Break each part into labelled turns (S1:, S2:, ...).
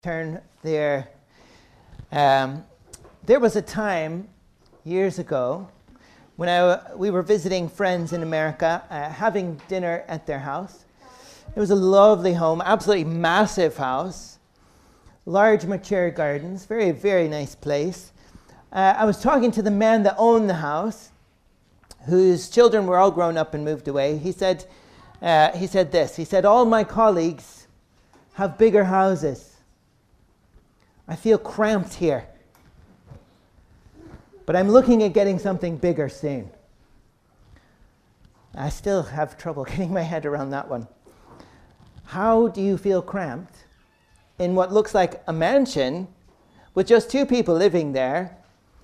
S1: Turn there. There was a time years ago when we were visiting friends in America, having dinner at their house. It was a lovely home, absolutely massive house, large mature gardens, very, very nice place. I was talking to the man that owned the house, whose children were all grown up and moved away. He said this. He said, "All my colleagues have bigger houses. I feel cramped here, but I'm looking at getting something bigger soon." I still have trouble getting my head around that one. How do you feel cramped in what looks like a mansion with just two people living there?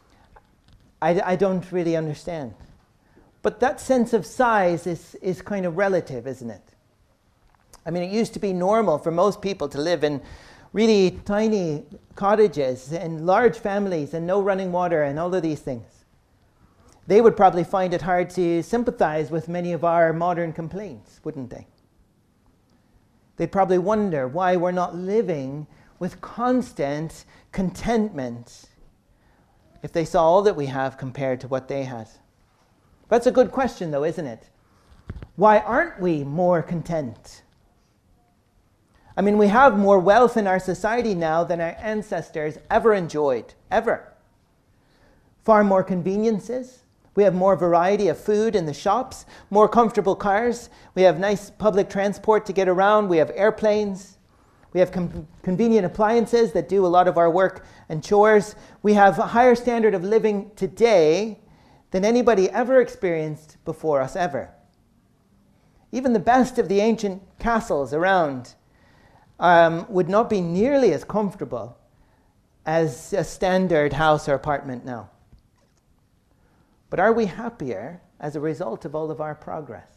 S1: I don't really understand. But that sense of size is kind of relative, isn't it? I mean, it used to be normal for most people to live in really tiny cottages and large families and no running water and all of these things. They would probably find it hard to sympathize with many of our modern complaints, wouldn't they? They'd probably wonder why we're not living with constant contentment if they saw all that we have compared to what they had. That's a good question, though, isn't it? Why aren't we more content? I mean, we have more wealth in our society now than our ancestors ever enjoyed, ever. Far more conveniences. We have more variety of food in the shops, more comfortable cars. We have nice public transport to get around. We have airplanes. We have convenient appliances that do a lot of our work and chores. We have a higher standard of living today than anybody ever experienced before us, ever. Even the best of the ancient castles around would not be nearly as comfortable as a standard house or apartment now. But are we happier as a result of all of our progress?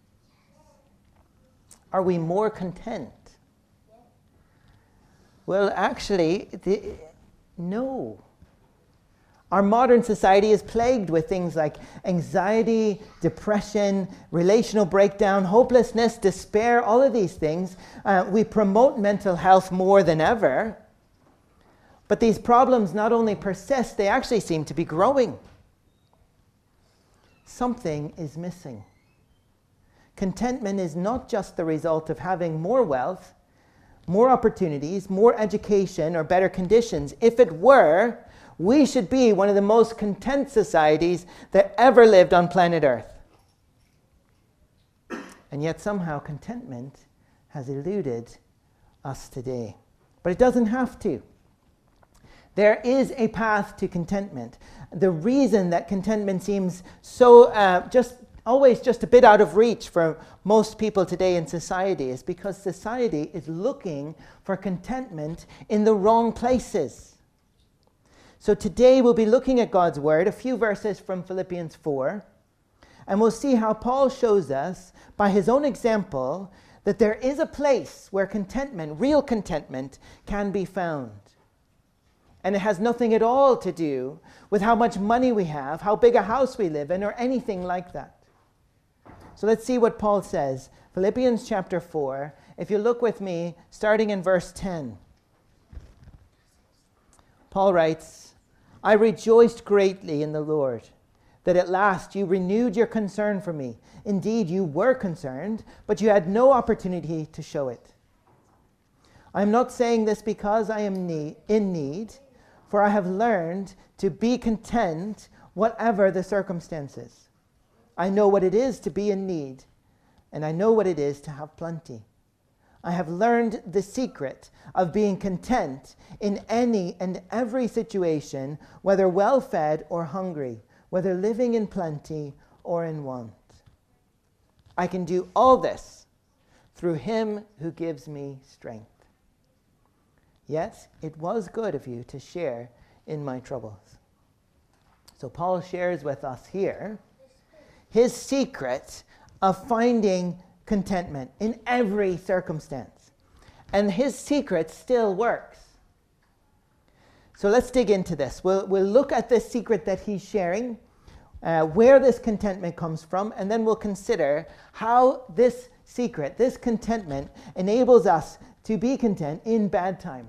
S1: Are we more content? Well, actually, no. Our modern society is plagued with things like anxiety, depression, relational breakdown, hopelessness, despair, all of these things. We promote mental health more than ever. But these problems not only persist, they actually seem to be growing. Something is missing. Contentment is not just the result of having more wealth, more opportunities, more education, or better conditions. If it were, we should be one of the most content societies that ever lived on planet Earth. And yet somehow contentment has eluded us today. But it doesn't have to. There is a path to contentment. The reason that contentment seems so always just a bit out of reach for most people today in society is because society is looking for contentment in the wrong places. So today we'll be looking at God's Word, a few verses from Philippians 4, and we'll see how Paul shows us, by his own example, that there is a place where contentment, real contentment, can be found. And it has nothing at all to do with how much money we have, how big a house we live in, or anything like that. So let's see what Paul says. Philippians chapter 4, if you look with me, starting in verse 10. Paul writes, "I rejoiced greatly in the Lord, that at last you renewed your concern for me. Indeed, you were concerned, but you had no opportunity to show it. I am not saying this because I am in need, for I have learned to be content whatever the circumstances. I know what it is to be in need, and I know what it is to have plenty. I have learned the secret of being content in any and every situation, whether well-fed or hungry, whether living in plenty or in want. I can do all this through him who gives me strength. Yet it was good of you to share in my troubles." So Paul shares with us here his secret of finding contentment in every circumstance. And his secret still works. So let's dig into this. We'll look at this secret that he's sharing, where this contentment comes from, and then we'll consider how this secret, this contentment, enables us to be content in bad times,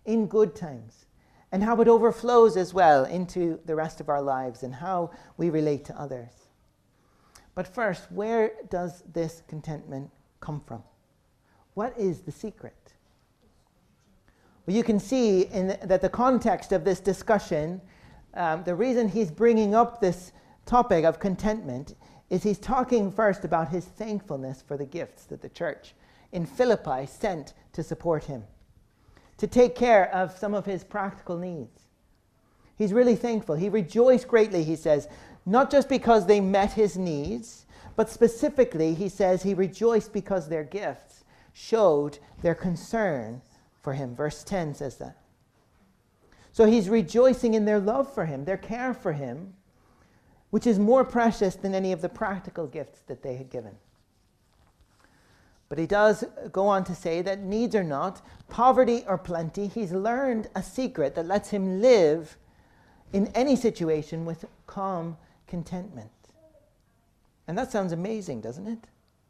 S1: in good times, and how it overflows as well into the rest of our lives and how we relate to others. But first, where does this contentment come from? What is the secret? Well, you can see that the context of this discussion, the reason he's bringing up this topic of contentment is he's talking first about his thankfulness for the gifts that the church in Philippi sent to support him, to take care of some of his practical needs. He's really thankful. He rejoiced greatly, he says, not just because they met his needs, but specifically, he says, he rejoiced because their gifts showed their concern for him. Verse 10 says that. So he's rejoicing in their love for him, their care for him, which is more precious than any of the practical gifts that they had given. But he does go on to say that needs or not, poverty or plenty, he's learned a secret that lets him live in any situation with calm contentment. And that sounds amazing, doesn't it?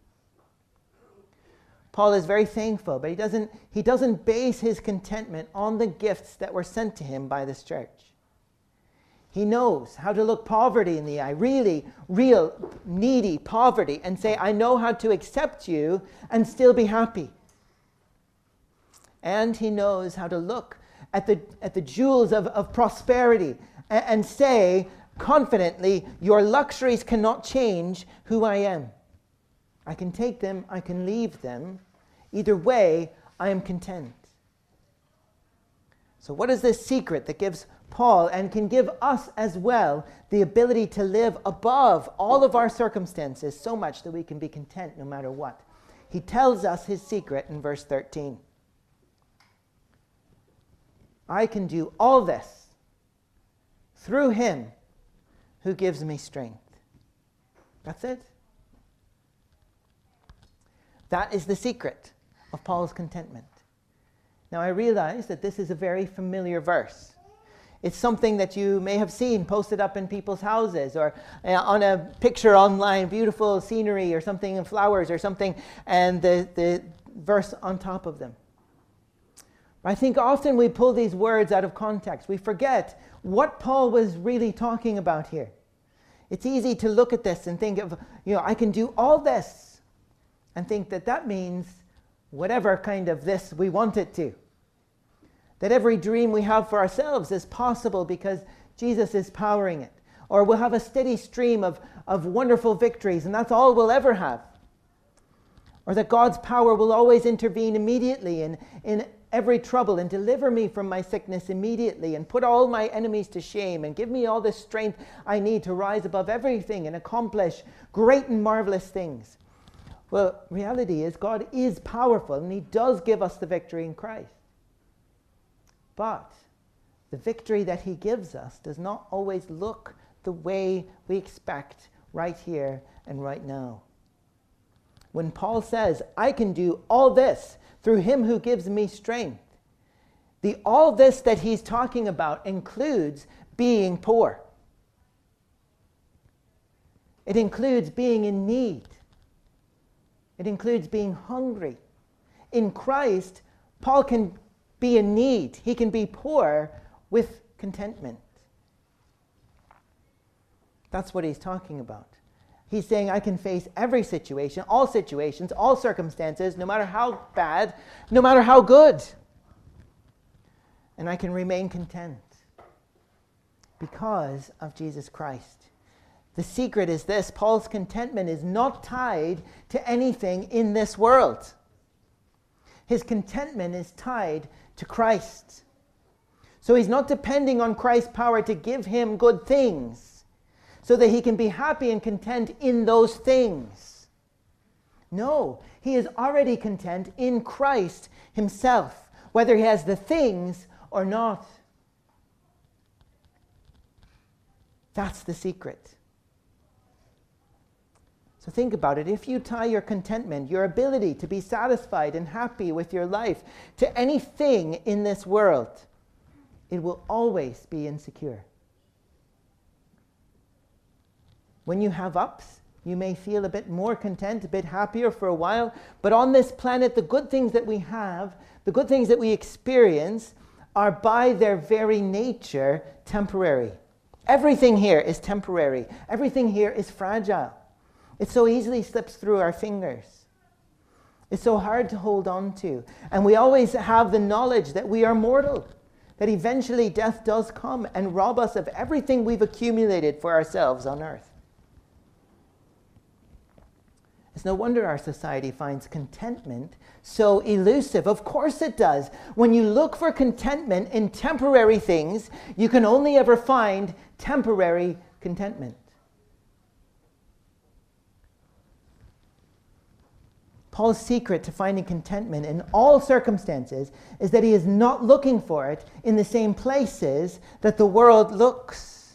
S1: Paul is very thankful, but he doesn't base his contentment on the gifts that were sent to him by this church. He knows how to look poverty in the eye, really, real, needy poverty, and say, I know how to accept you and still be happy. And he knows how to look at the jewels of prosperity and say confidently, your luxuries cannot change who I am. I can take them, I can leave them. Either way, I am content. So what is this secret that gives Paul and can give us as well the ability to live above all of our circumstances so much that we can be content no matter what? He tells us his secret in verse 13. I can do all this through him who gives me strength. That's it. That is the secret of Paul's contentment. Now, I realize that this is a very familiar verse. It's something that you may have seen posted up in people's houses or on a picture online, beautiful scenery or something, and flowers or something, and the verse on top of them. I think often we pull these words out of context. We forget what Paul was really talking about here. It's easy to look at this and think of, I can do all this, and think that means whatever kind of this we want it to. That every dream we have for ourselves is possible because Jesus is powering it. Or we'll have a steady stream of wonderful victories, and that's all we'll ever have. Or that God's power will always intervene immediately in every trouble and deliver me from my sickness immediately and put all my enemies to shame and give me all the strength I need to rise above everything and accomplish great and marvelous things. Well, reality is God is powerful and he does give us the victory in Christ. But the victory that he gives us does not always look the way we expect right here and right now. When Paul says, I can do all this through him who gives me strength, the all this that he's talking about includes being poor. It includes being in need. It includes being hungry. In Christ, Paul can be in need. He can be poor with contentment. That's what he's talking about. He's saying I can face every situation, all circumstances, no matter how bad, no matter how good. And I can remain content because of Jesus Christ. The secret is this: Paul's contentment is not tied to anything in this world. His contentment is tied to Christ. So he's not depending on Christ's power to give him good things so that he can be happy and content in those things. No, he is already content in Christ himself, whether he has the things or not. That's the secret. So think about it. If you tie your contentment, your ability to be satisfied and happy with your life, to anything in this world, it will always be insecure. When you have ups, you may feel a bit more content, a bit happier for a while, but on this planet, the good things that we have, the good things that we experience, are by their very nature temporary. Everything here is temporary. Everything here is fragile. It so easily slips through our fingers. It's so hard to hold on to. And we always have the knowledge that we are mortal, that eventually death does come and rob us of everything we've accumulated for ourselves on earth. It's no wonder our society finds contentment so elusive. Of course it does. When you look for contentment in temporary things, you can only ever find temporary contentment. Paul's secret to finding contentment in all circumstances is that he is not looking for it in the same places that the world looks.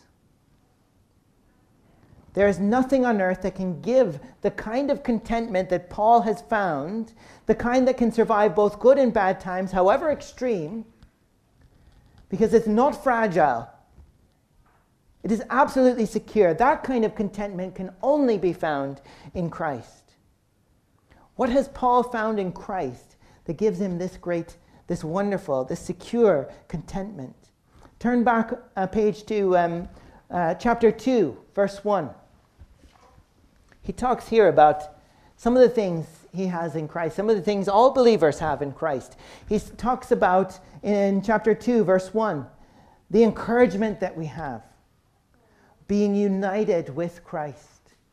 S1: There is nothing on earth that can give the kind of contentment that Paul has found, the kind that can survive both good and bad times, however extreme, because it's not fragile. It is absolutely secure. That kind of contentment can only be found in Christ. What has Paul found in Christ that gives him this great, this wonderful, this secure contentment? Turn back a page to chapter 2, verse 1. He talks here about some of the things he has in Christ, some of the things all believers have in Christ. He talks about, in chapter 2, verse 1, the encouragement that we have, being united with Christ.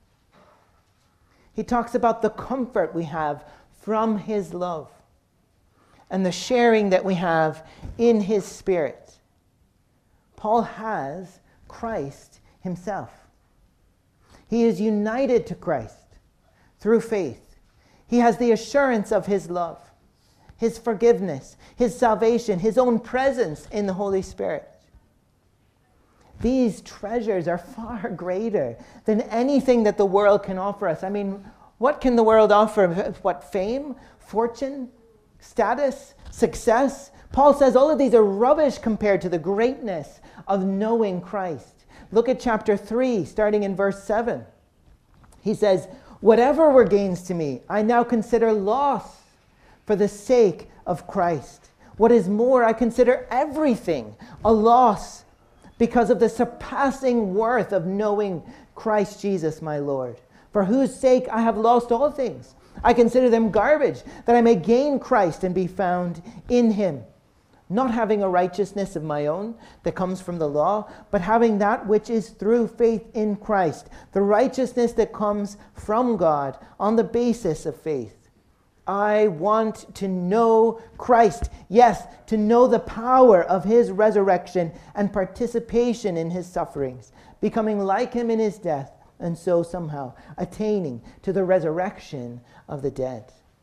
S1: He talks about the comfort we have from his love and the sharing that we have in his Spirit. Paul has Christ himself. He is united to Christ through faith. He has the assurance of his love, his forgiveness, his salvation, his own presence in the Holy Spirit. These treasures are far greater than anything that the world can offer us. I mean, what can the world offer? What, fame, fortune, status, success? Paul says all of these are rubbish compared to the greatness of knowing Christ. Look at chapter 3, starting in verse 7. He says, "Whatever were gains to me, I now consider loss for the sake of Christ. What is more, I consider everything a loss because of the surpassing worth of knowing Christ Jesus my Lord, for whose sake I have lost all things. I consider them garbage, that I may gain Christ and be found in him, not having a righteousness of my own that comes from the law, but having that which is through faith in Christ, the righteousness that comes from God on the basis of faith. I want to know Christ. Yes, to know the power of his resurrection and participation in his sufferings, becoming like him in his death, and so somehow attaining to the resurrection of the dead."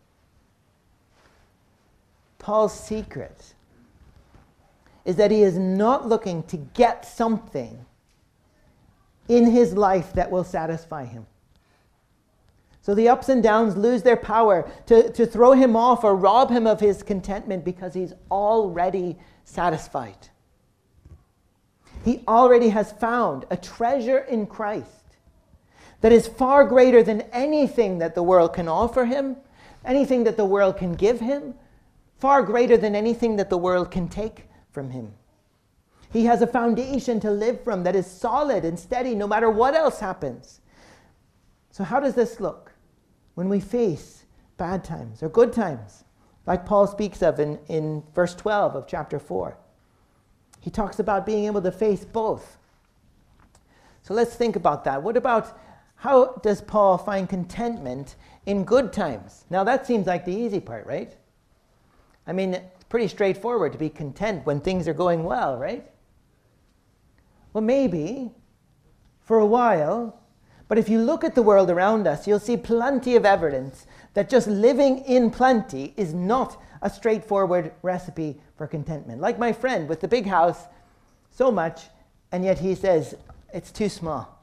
S1: Paul's secret is that he is not looking to get something in his life that will satisfy him. So the ups and downs lose their power to throw him off or rob him of his contentment, because he's already satisfied. He already has found a treasure in Christ that is far greater than anything that the world can offer him, anything that the world can give him, far greater than anything that the world can take from him. He has a foundation to live from that is solid and steady no matter what else happens. So how does this look when we face bad times or good times, like Paul speaks of in verse 12 of chapter 4? He talks about being able to face both. So let's think about that. What about, how does Paul find contentment in good times? Now that seems like the easy part, right? I mean, it's pretty straightforward to be content when things are going well, right? Well, maybe for a while, but if you look at the world around us, you'll see plenty of evidence that just living in plenty is not a straightforward recipe for contentment. Like my friend with the big house, so much, and yet he says it's too small.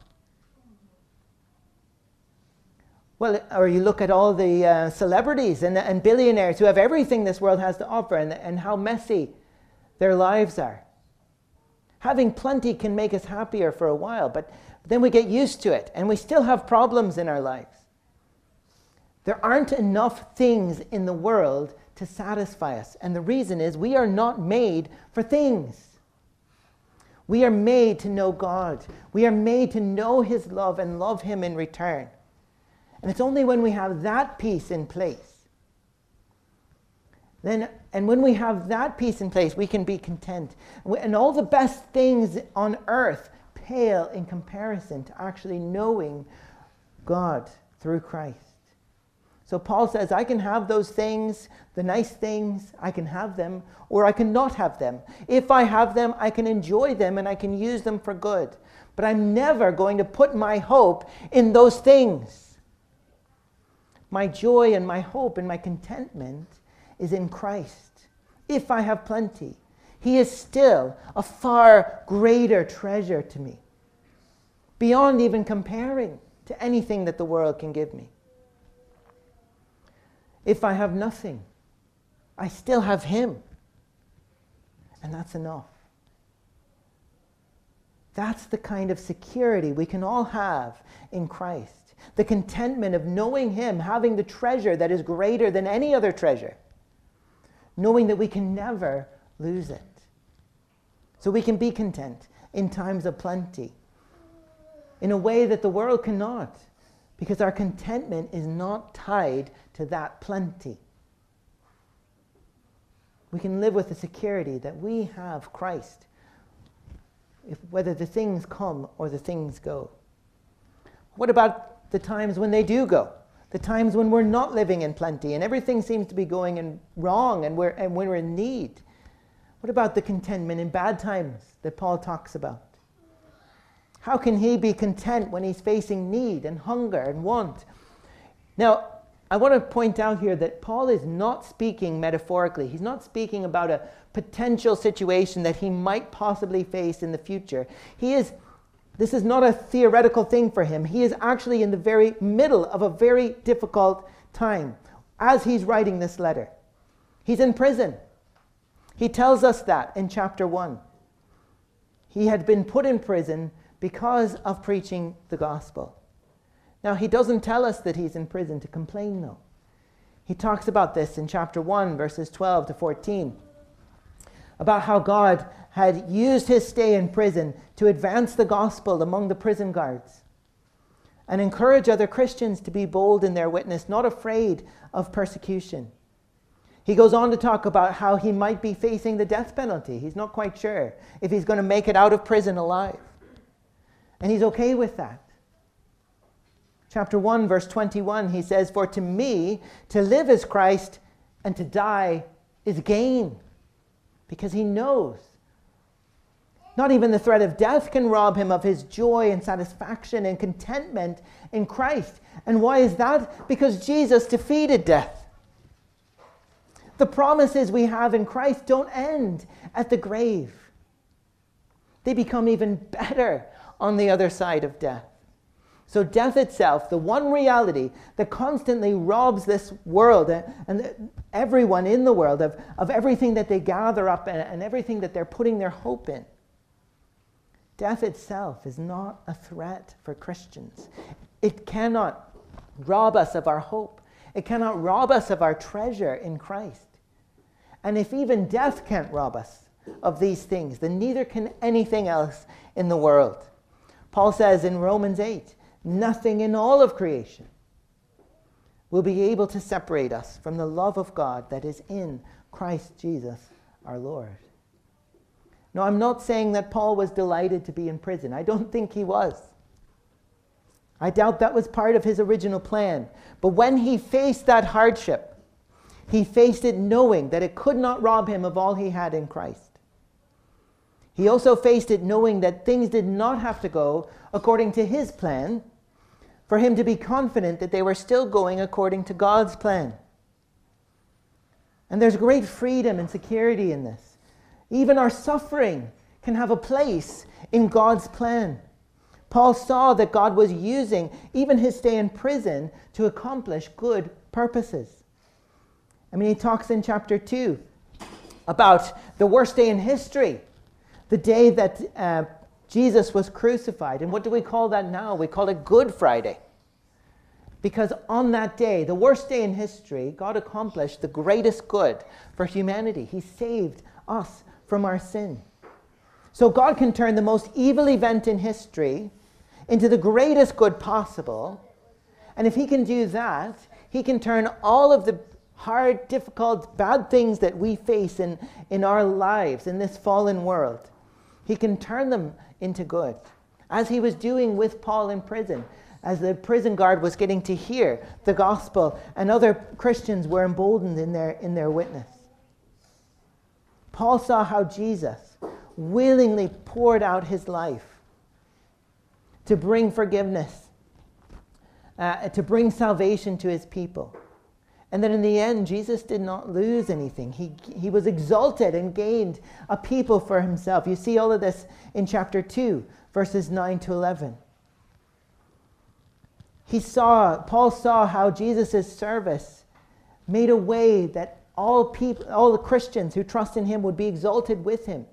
S1: Well, or you look at all the celebrities and billionaires who have everything this world has to offer, and how messy their lives are. Having plenty can make us happier for a while, but then we get used to it, and we still have problems in our lives. There aren't enough things in the world to satisfy us. And the reason is we are not made for things. We are made to know God. We are made to know his love and love him in return. And it's only when we have that peace in place, and when we have that peace in place, we can be content. And all the best things on earth pale in comparison to actually knowing God through Christ. So Paul says, I can have those things, the nice things, I can have them, or I can not have them. If I have them, I can enjoy them and I can use them for good. But I'm never going to put my hope in those things. My joy and my hope and my contentment is in Christ. If I have plenty, he is still a far greater treasure to me, beyond even comparing to anything that the world can give me. If I have nothing, I still have him. And that's enough. That's the kind of security we can all have in Christ. The contentment of knowing him, having the treasure that is greater than any other treasure. Knowing that we can never lose it. So we can be content in times of plenty. In a way that the world cannot. Because our contentment is not tied to that plenty. We can live with the security that we have Christ, whether the things come or the things go. What about the times when they do go? The times when we're not living in plenty and everything seems to be going wrong and we're in need. What about the contentment in bad times that Paul talks about? How can he be content when he's facing need and hunger and want? Now, I want to point out here that Paul is not speaking metaphorically. He's not speaking about a potential situation that he might possibly face in the future. This is not a theoretical thing for him. He is actually in the very middle of a very difficult time as he's writing this letter. He's in prison. He tells us that in chapter 1. He had been put in prison because of preaching the gospel. Now, he doesn't tell us that he's in prison to complain, though. He talks about this in chapter 1, verses 12 to 14, about how God had used his stay in prison to advance the gospel among the prison guards and encourage other Christians to be bold in their witness, not afraid of persecution. He goes on to talk about how he might be facing the death penalty. He's not quite sure if he's going to make it out of prison alive. And he's okay with that. Chapter 1, verse 21, he says, "For to me, to live is Christ, and to die is gain." Because he knows not even the threat of death can rob him of his joy and satisfaction and contentment in Christ. And why is that? Because Jesus defeated death. The promises we have in Christ don't end at the grave. They become even better on the other side of death. So death itself, the one reality that constantly robs this world and everyone in the world of everything that they gather up and everything that they're putting their hope in. Death itself is not a threat for Christians. It cannot rob us of our hope. It cannot rob us of our treasure in Christ. And if even death can't rob us of these things, then neither can anything else in the world. Paul says in Romans 8, nothing in all of creation will be able to separate us from the love of God that is in Christ Jesus our Lord. Now, I'm not saying that Paul was delighted to be in prison. I don't think he was. I doubt that was part of his original plan. But when he faced that hardship, he faced it knowing that it could not rob him of all he had in Christ. He also faced it knowing that things did not have to go according to his plan, for him to be confident that they were still going according to God's plan. And there's great freedom and security in this. Even our suffering can have a place in God's plan. Paul saw that God was using even his stay in prison to accomplish good purposes. I mean, he talks in chapter 2 about the worst day in history, the day that Jesus was crucified. And what do we call that now? We call it Good Friday. Because on that day, the worst day in history, God accomplished the greatest good for humanity. He saved us from our sin. So God can turn the most evil event in history into the greatest good possible. And if he can do that, he can turn all of the hard, difficult, bad things that we face in our lives, in this fallen world, he can turn them into good. As he was doing with Paul in prison, as the prison guard was getting to hear the gospel, and other Christians were emboldened in their witness. Paul saw how Jesus willingly poured out his life to bring forgiveness, to bring salvation to his people. And that in the end, Jesus did not lose anything. He was exalted and gained a people for himself. You see all of this in chapter 2, verses 9 to 11. Paul saw how Jesus' service made a way that all the Christians who trust in him would be exalted with him.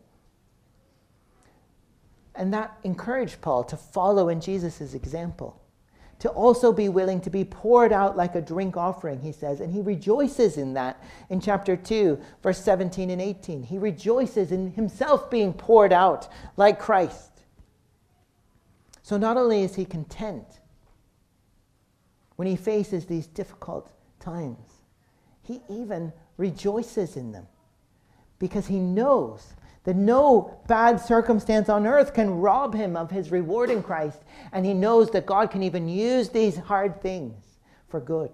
S1: And that encouraged Paul to follow in Jesus' example, to also be willing to be poured out like a drink offering, he says. And he rejoices in that in chapter 2, verse 17 and 18. He rejoices in himself being poured out like Christ. So not only is he content when he faces these difficult times, he even rejoices in them because he knows that no bad circumstance on earth can rob him of his reward in Christ. And he knows that God can even use these hard things for good.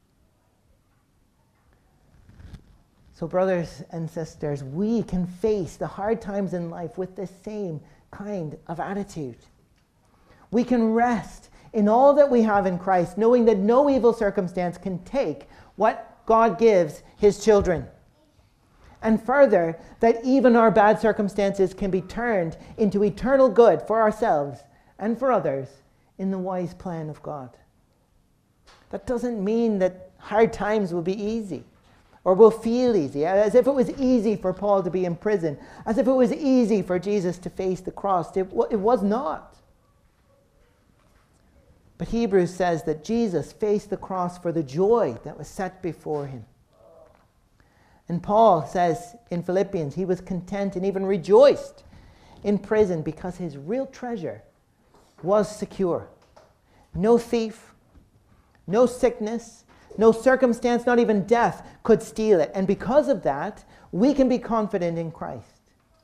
S1: So brothers and sisters, we can face the hard times in life with the same kind of attitude. We can rest in all that we have in Christ, knowing that no evil circumstance can take what God gives his children. And further, that even our bad circumstances can be turned into eternal good for ourselves and for others in the wise plan of God. That doesn't mean that hard times will be easy or will feel easy, as if it was easy for Paul to be in prison, as if it was easy for Jesus to face the cross. It was not. But Hebrews says that Jesus faced the cross for the joy that was set before him. And Paul says in Philippians, he was content and even rejoiced in prison because his real treasure was secure. No thief, no sickness, no circumstance, not even death could steal it. And because of that, we can be confident in Christ.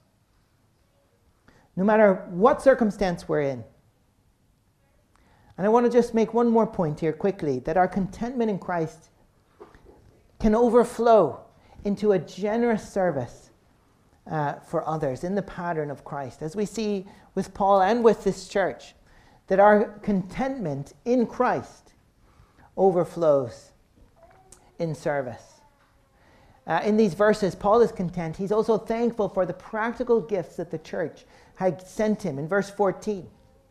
S1: No matter what circumstance we're in. And I want to just make one more point here quickly, that our contentment in Christ can overflow into a generous service for others in the pattern of Christ. As we see with Paul and with this church, that our contentment in Christ overflows in service. In these verses, Paul is content. He's also thankful for the practical gifts that the church had sent him. In verse 14,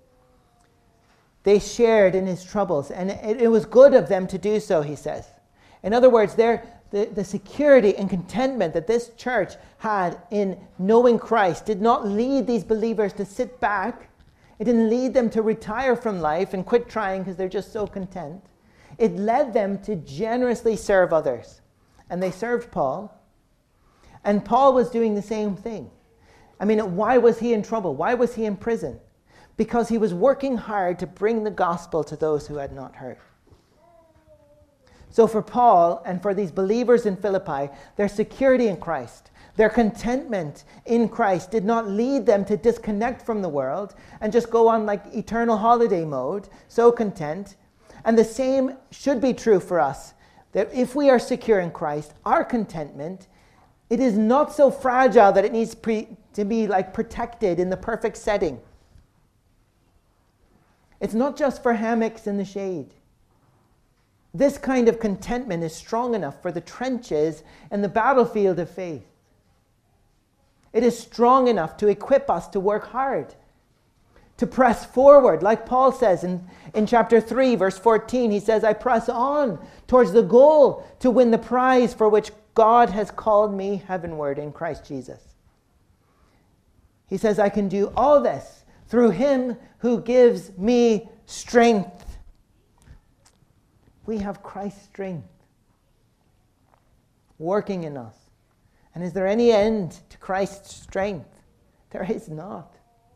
S1: they shared in his troubles, and it was good of them to do so, he says. In other words, the security and contentment that this church had in knowing Christ did not lead these believers to sit back. It didn't lead them to retire from life and quit trying because they're just so content. It led them to generously serve others. And they served Paul. And Paul was doing the same thing. I mean, why was he in trouble? Why was he in prison? Because he was working hard to bring the gospel to those who had not heard. So for Paul and for these believers in Philippi, their security in Christ, their contentment in Christ did not lead them to disconnect from the world and just go on like eternal holiday mode, so content. And the same should be true for us, that if we are secure in Christ, our contentment, it is not so fragile that it needs to be like protected in the perfect setting. It's not just for hammocks in the shade. This kind of contentment is strong enough for the trenches and the battlefield of faith. It is strong enough to equip us to work hard, to press forward. Like Paul says in chapter 3, verse 14, he says, I press on towards the goal to win the prize for which God has called me heavenward in Christ Jesus. He says, I can do all this through him who gives me strength. We have Christ's strength working in us. And is there any end to Christ's strength? There is not.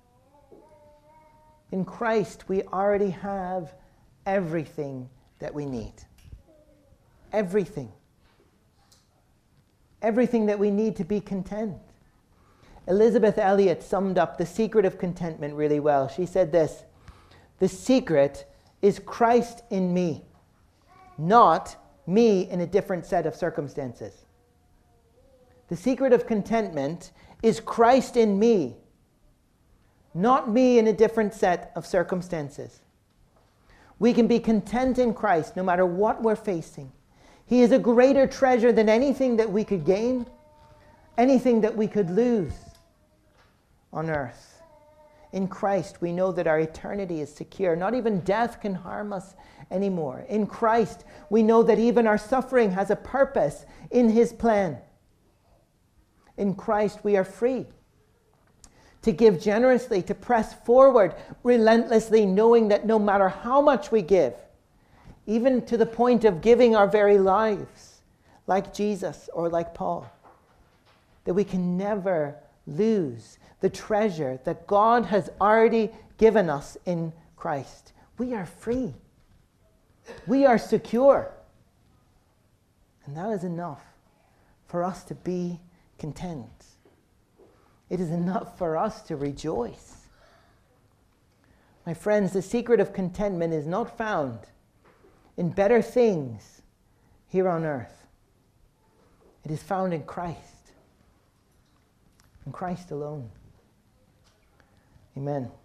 S1: In Christ, we already have everything that we need. Everything. Everything that we need to be content. Elisabeth Elliot summed up the secret of contentment really well. She said this: the secret is Christ in me, not me in a different set of circumstances. The secret of contentment is Christ in me, not me in a different set of circumstances. We can be content in Christ no matter what we're facing. He is a greater treasure than anything that we could gain, anything that we could lose on earth. In Christ, we know that our eternity is secure. Not even death can harm us anymore. In Christ, we know that even our suffering has a purpose in His plan. In Christ, we are free to give generously, to press forward relentlessly, knowing that no matter how much we give, even to the point of giving our very lives, like Jesus or like Paul, that we can never lose the treasure that God has already given us in Christ. We are free. We are secure. And that is enough for us to be content. It is enough for us to rejoice. My friends, the secret of contentment is not found in better things here on earth. It is found in Christ. In Christ alone. Amen.